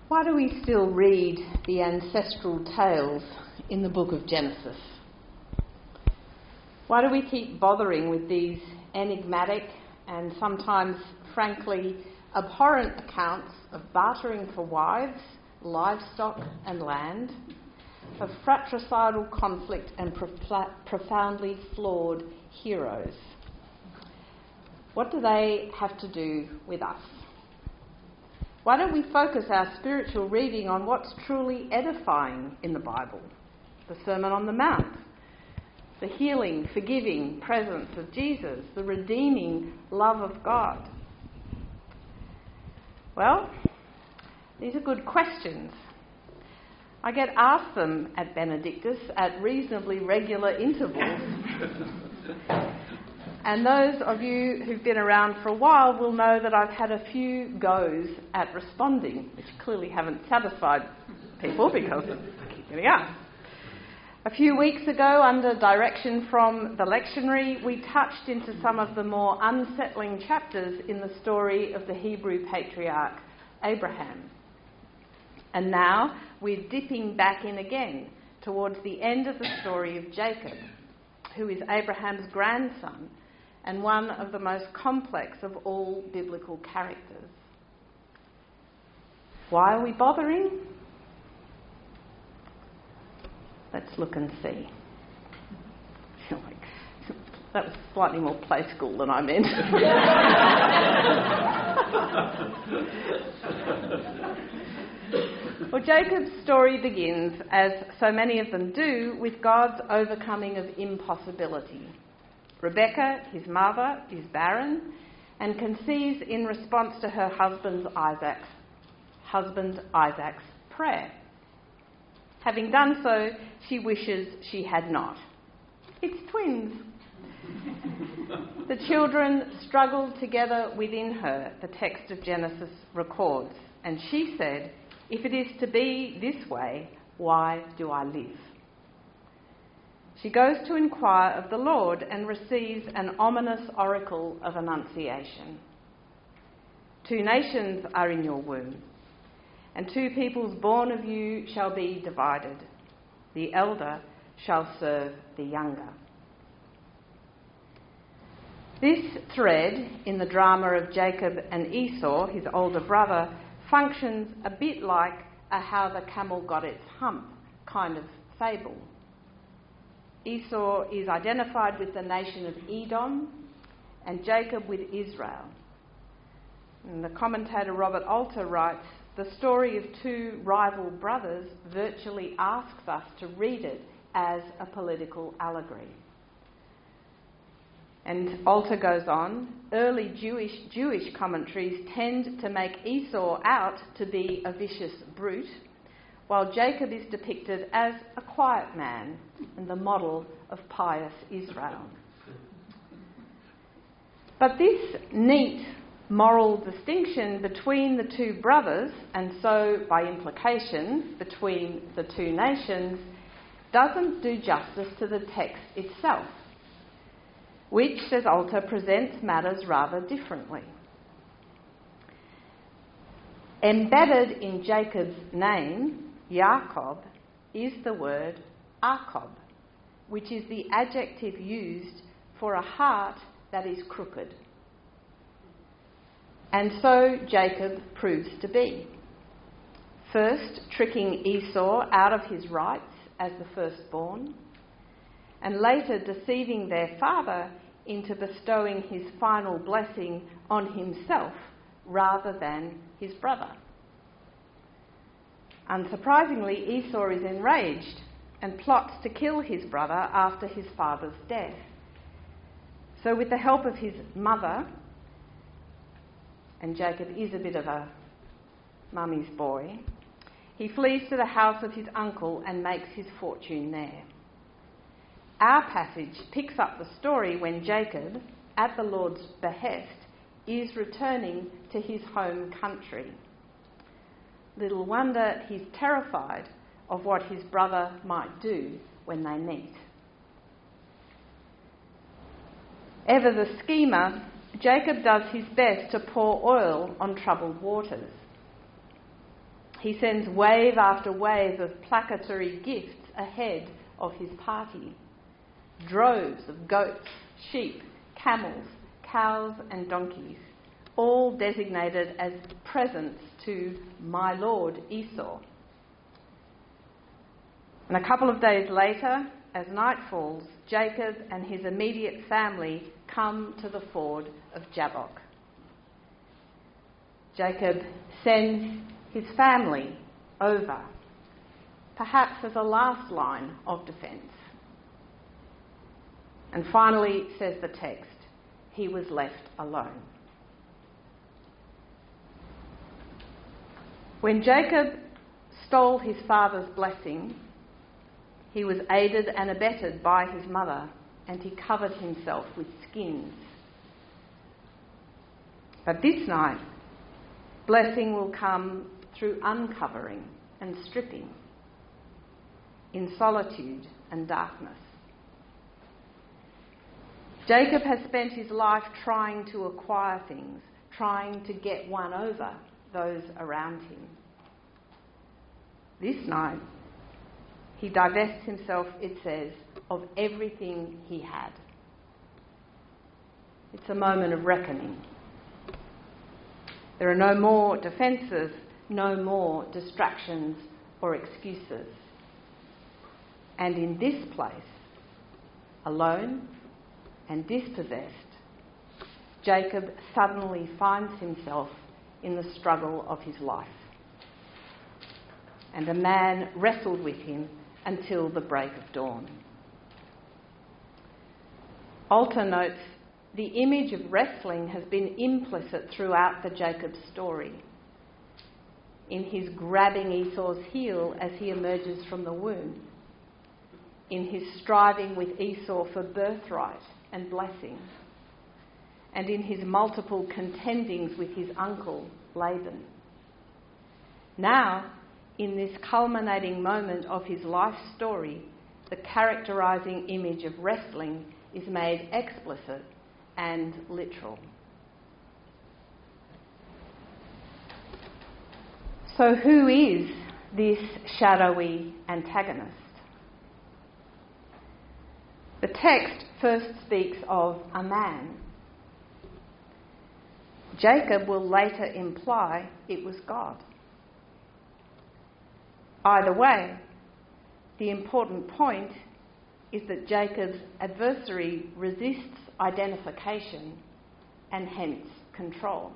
Why do we still read the ancestral tales in the book of Genesis? Why do we keep bothering with these enigmatic and sometimes, frankly, abhorrent accounts of bartering for wives, livestock and land, of fratricidal conflict and profoundly flawed heroes? What do they have to do with us? Why don't we focus our spiritual reading on what's truly edifying in the Bible? The Sermon on the Mount, the healing, forgiving presence of Jesus, the redeeming love of God. Well, these are good questions. I get asked them at Benedictus at reasonably regular intervals. And those of you who've been around for a while will know that I've had a few goes at responding, which clearly haven't satisfied people because I keep getting asked. A few weeks ago, under direction from the lectionary, we touched into some of the more unsettling chapters in the story of the Hebrew patriarch Abraham. And now we're dipping back in again towards the end of the story of Jacob, who is Abraham's grandson and one of the most complex of all biblical characters. Why are we bothering? Let's look and see. That was slightly more play school than I meant. Well, Jacob's story begins, as so many of them do, with God's overcoming of impossibility. Rebecca, his mother, is barren and conceives in response to her husband Isaac's prayer. Having done so, she wishes she had not. It's twins. The children struggled together within her, the text of Genesis records, and she said, "If it is to be this way, why do I live?" She goes to inquire of the Lord and receives an ominous oracle of annunciation. 2 nations are in your womb, and 2 peoples born of you shall be divided. The elder shall serve the younger. This thread in the drama of Jacob and Esau, his older brother, functions a bit like a how the camel got its hump kind of fable. Esau is identified with the nation of Edom and Jacob with Israel. And the commentator Robert Alter writes, "The story of 2 rival brothers virtually asks us to read it as a political allegory." And Alter goes on, early Jewish commentaries tend to make Esau out to be a vicious brute, while Jacob is depicted as a quiet man and the model of pious Israel. But this neat moral distinction between the 2 brothers, and so by implication between the 2 nations, doesn't do justice to the text itself, which, says Alter, presents matters rather differently. Embedded in Jacob's name, Yaakov, is the word Akob, which is the adjective used for a heart that is crooked. And so Jacob proves to be. First, tricking Esau out of his rights as the firstborn, and later deceiving their father into bestowing his final blessing on himself rather than his brother. Unsurprisingly, Esau is enraged and plots to kill his brother after his father's death. So with the help of his mother, and Jacob is a bit of a mummy's boy, he flees to the house of his uncle and makes his fortune there. Our passage picks up the story when Jacob, at the Lord's behest, is returning to his home country. Little wonder he's terrified of what his brother might do when they meet. Ever the schemer, Jacob does his best to pour oil on troubled waters. He sends wave after wave of placatory gifts ahead of his party. Droves of goats, sheep, camels, cows and donkeys, all designated as presents to my lord Esau. And a couple of days later, as night falls, Jacob and his immediate family come to the ford of Jabbok. Jacob sends his family over, perhaps as a last line of defence. And finally, says the text, he was left alone. When Jacob stole his father's blessing, he was aided and abetted by his mother, and he covered himself with skins. But this night, blessing will come through uncovering and stripping, in solitude and darkness. Jacob has spent his life trying to acquire things, trying to get one over those around him. This night, he divests himself, it says, of everything he had. It's a moment of reckoning. There are no more defences, no more distractions or excuses. And in this place, alone and dispossessed, Jacob suddenly finds himself in the struggle of his life. And a man wrestled with him until the break of dawn. Alter notes, the image of wrestling has been implicit throughout the Jacob story. In his grabbing Esau's heel as he emerges from the womb, in his striving with Esau for birthright and blessing, and in his multiple contendings with his uncle Laban. Now, in this culminating moment of his life story, the characterising image of wrestling is made explicit and literal. So who is this shadowy antagonist? The text first speaks of a man. Jacob will later imply it was God. Either way, the important point is that Jacob's adversary resists identification and hence control.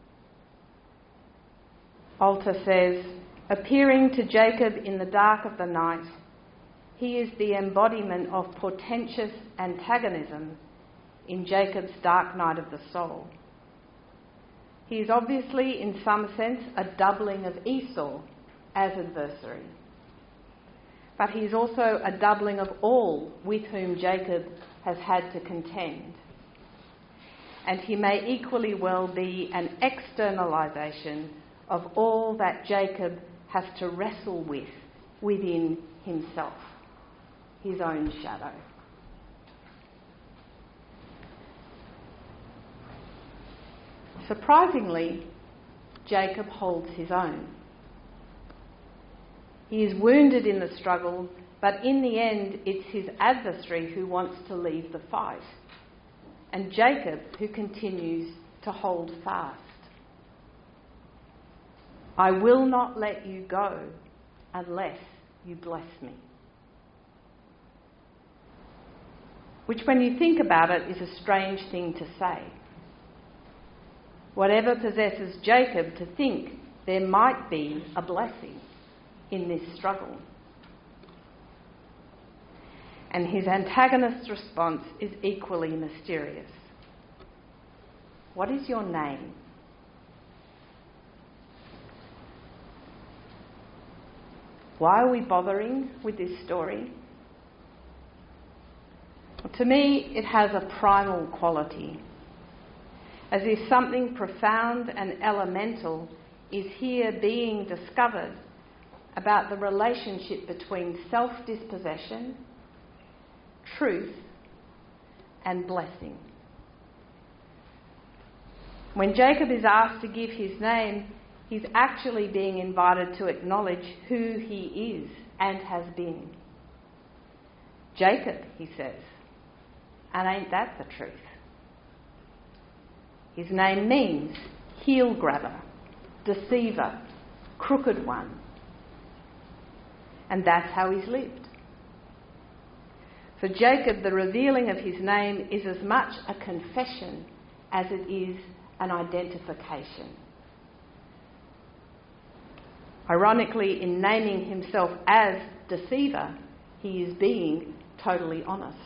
Alter says, appearing to Jacob in the dark of the night, he is the embodiment of portentous antagonism in Jacob's dark night of the soul. He is obviously, in some sense, a doubling of Esau as adversary. But he is also a doubling of all with whom Jacob has had to contend. And he may equally well be an externalisation of all that Jacob has to wrestle with within himself, his own shadow. Surprisingly, Jacob holds his own. He is wounded in the struggle, but in the end it's his adversary who wants to leave the fight, and Jacob who continues to hold fast. I will not let you go unless you bless me. Which, when you think about it, is a strange thing to say. Whatever possesses Jacob to think there might be a blessing in this struggle. And his antagonist's response is equally mysterious. What is your name? Why are we bothering with this story? Well, to me, it has a primal quality, as if something profound and elemental is here being discovered about the relationship between self-dispossession, truth, and blessing. When Jacob is asked to give his name, He's actually being invited to acknowledge who he is and has been. Jacob, he says, and ain't that the truth? His name means heel grabber, deceiver, crooked one. And that's how he's lived. For Jacob, the revealing of his name is as much a confession as it is an identification. Ironically, in naming himself as deceiver, he is being totally honest.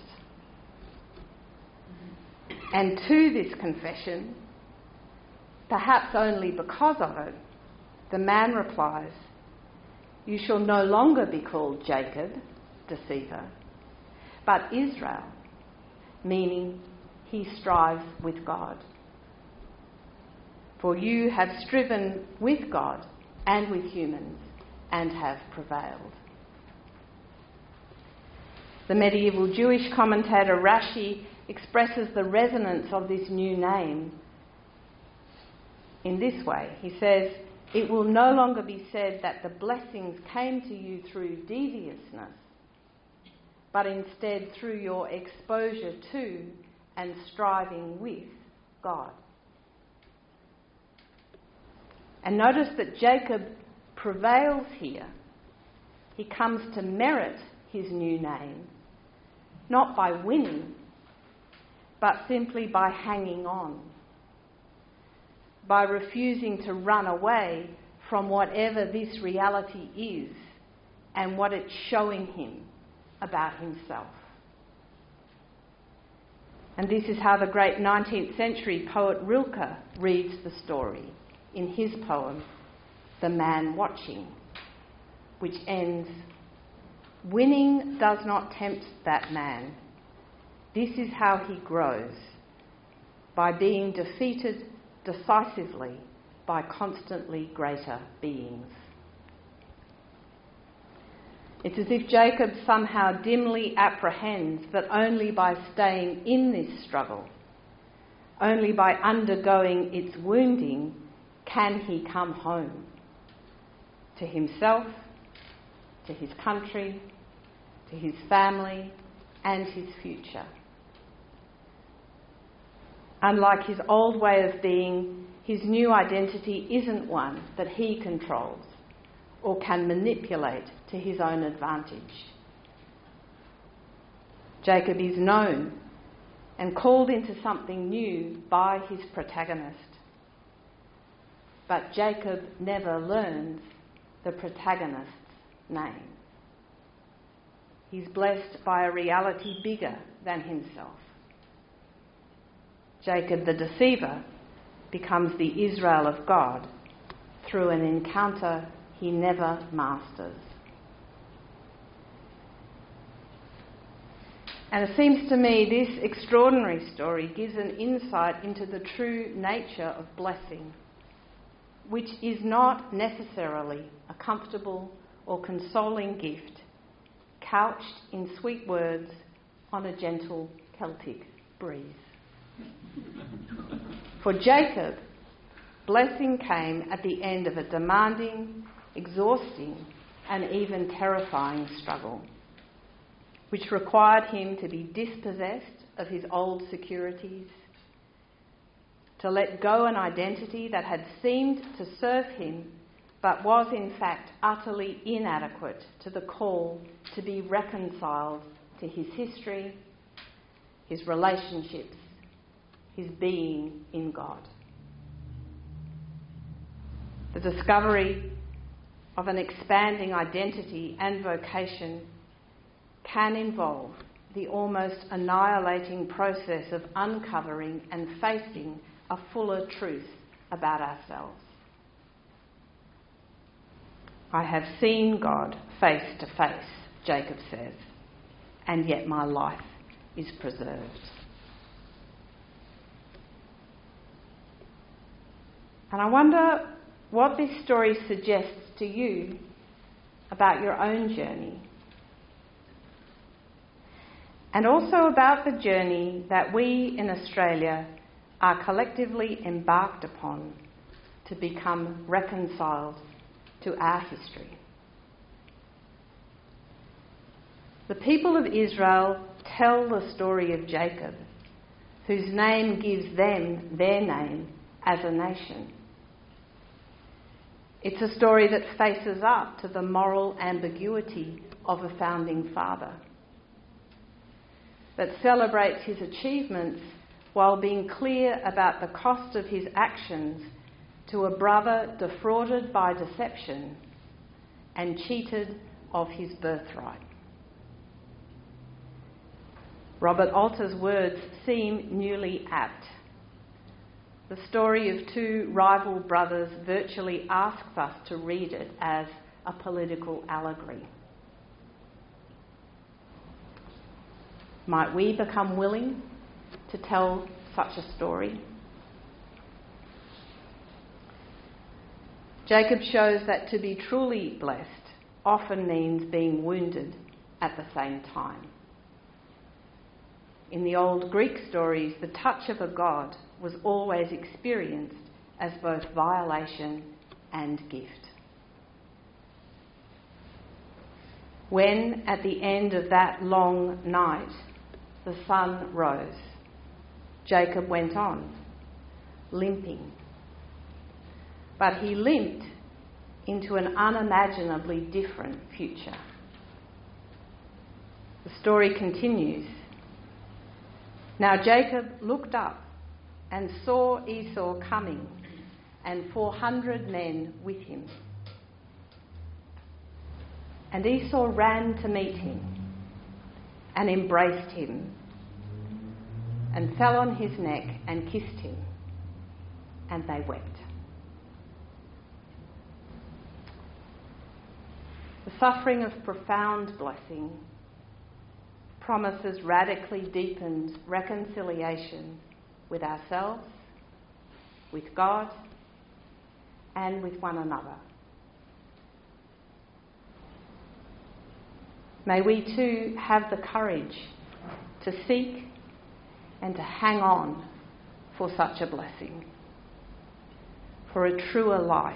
And to this confession, perhaps only because of it, the man replies, "You shall no longer be called Jacob, deceiver, but Israel," meaning he strives with God. "For you have striven with God and with humans and have prevailed." The medieval Jewish commentator Rashi expresses the resonance of this new name in this way. He says, "It will no longer be said that the blessings came to you through deviousness, but instead through your exposure to and striving with God." And notice that Jacob prevails here. He comes to merit his new name, not by winning, but simply by hanging on, by refusing to run away from whatever this reality is and what it's showing him about himself. And this is how the great 19th century poet Rilke reads the story in his poem, The Man Watching, which ends, "Winning does not tempt that man. This is how he grows, by being defeated decisively by constantly greater beings." It's as if Jacob somehow dimly apprehends that only by staying in this struggle, only by undergoing its wounding, can he come home to himself, to his country, to his family, and his future. Unlike his old way of being, his new identity isn't one that he controls or can manipulate to his own advantage. Jacob is known and called into something new by his protagonist. But Jacob never learns the protagonist's name. He's blessed by a reality bigger than himself. Jacob the deceiver becomes the Israel of God through an encounter he never masters. And it seems to me this extraordinary story gives an insight into the true nature of blessing, which is not necessarily a comfortable or consoling gift couched in sweet words on a gentle Celtic breeze. For Jacob, blessing came at the end of a demanding, exhausting, and even terrifying struggle, which required him to be dispossessed of his old securities, to let go an identity that had seemed to serve him but was in fact utterly inadequate to the call to be reconciled to his history, his relationships, his being in God. The discovery of an expanding identity and vocation can involve the almost annihilating process of uncovering and facing a fuller truth about ourselves. "I have seen God face to face," Jacob says, "and yet my life is preserved." And I wonder what this story suggests to you about your own journey, and also about the journey that we in Australia are collectively embarked upon to become reconciled to our history. The people of Israel tell the story of Jacob, whose name gives them their name as a nation. It's a story that faces up to the moral ambiguity of a founding father, that celebrates his achievements while being clear about the cost of his actions to a brother defrauded by deception and cheated of his birthright. Robert Alter's words seem newly apt. The story of two rival brothers virtually asks us to read it as a political allegory. Might we become willing to tell such a story? Jacob shows that to be truly blessed often means being wounded at the same time. In the old Greek stories, the touch of a god was always experienced as both violation and gift. When, at the end of that long night, the sun rose, Jacob went on, limping. But he limped into an unimaginably different future. The story continues. Now Jacob looked up and saw Esau coming, and 400 men with him. And Esau ran to meet him and embraced him and fell on his neck and kissed him, and they wept. The suffering of profound blessing promises radically deepened reconciliation with ourselves, with God, and with one another. May we too have the courage to seek and to hang on for such a blessing, for a truer life,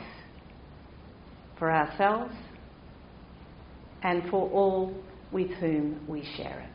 for ourselves and for all with whom we share it.